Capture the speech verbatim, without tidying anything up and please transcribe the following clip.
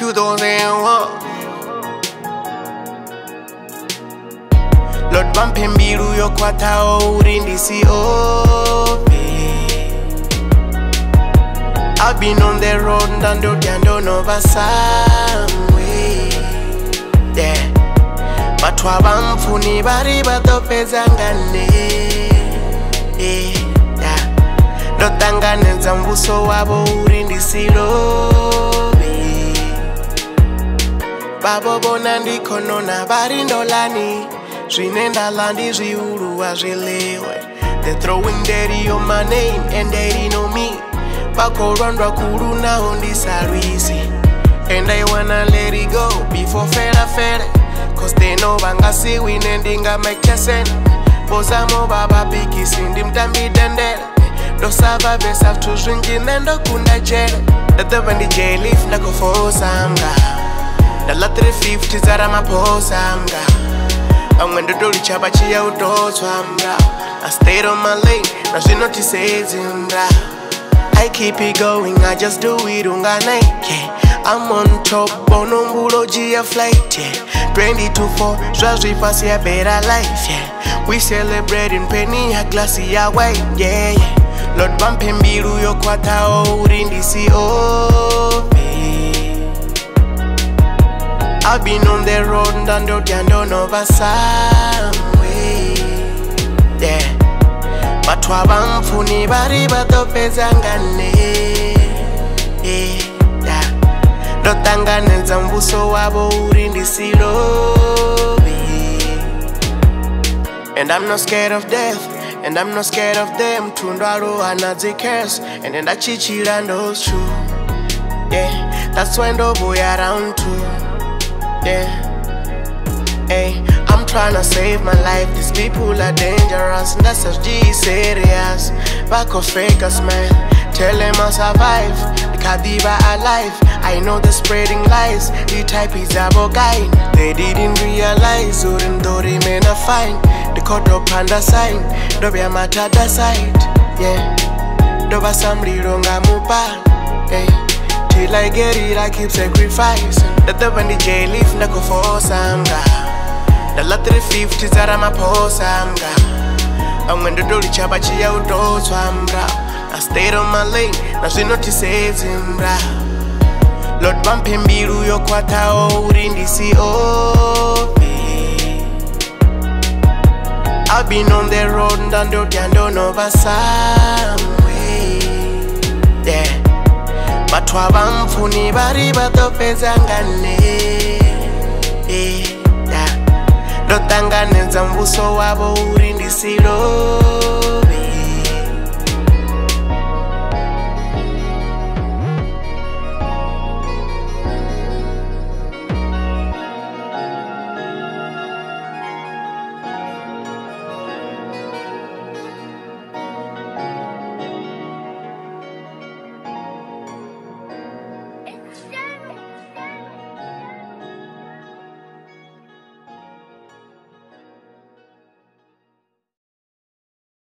two thousand one. Lord bampe mbiru yokwata uri ndisiope. I've been on the road and I don't know over some way. Yeah, but wabamfuni bari batopeza ngane. Yeah, dotangane nzambuso wabo uri ndisilobe. Babo bona ndikono na bari ndolani. Zvinenda landi zviuru azvilewe. They're throwing dirty on my name and they didn't know me. Bakorandwa kuru now on this arisi. And I wanna let it go before fera fera. Cause they know bangasi winendinga mekesen. Bozamo baba biki sindi mtambi dendere. Dosava besa to drinking nendo kunda jere. Dada bandi jailif nako fosamga. Dala three fifty zara maposamga. I'm when the door chaba chia udoswamga. I stayed on my lane, now she notices him. I keep it going, I just do it ungane, yeah. I'm on top, bonumbulo G flight, yeah. twenty-two four, Zwazi pasi a better life, yeah. We celebrating penny a glassy a white, yeah, yeah. Lord bampe mbiru yokwata uri ndisiope. I've been on the road and I don't know over some way, yeah. But wabamfuni bari batopeza ngane. Yeah, dotangane nzambuso wabo uri ndisilobe. And I'm not scared of death, and I'm not scared of them. Tundaro anazi curse, and then that chichira knows true. Yeah, that's when the boy around too. Yeah, hey, I'm tryna save my life. These people are dangerous, and that's as G serious. Back of fakers, man, tell them I'll survive. The Kadiba alive, I know they're spreading lies. The type is a guy. They didn't realize, or in the remain a fine. The caught up under sign, do be a matter the side. Yeah, do be some wrong amupa. Hey, till I get it, I keep sacrificing. Dada bandi jailif nako fosamga. Dala three fifty zara maposamga. I'm when the door chaba chia udoswamga. I stayed on my lane, now she notices him. Lord bampe mbiru yokwata uri ndisiope. I've been on the road and I don't know over some way, yeah. But wabamfuni bari batopeza ngane. Yeah, dotangane nzambuso wabo uri ndisilobe.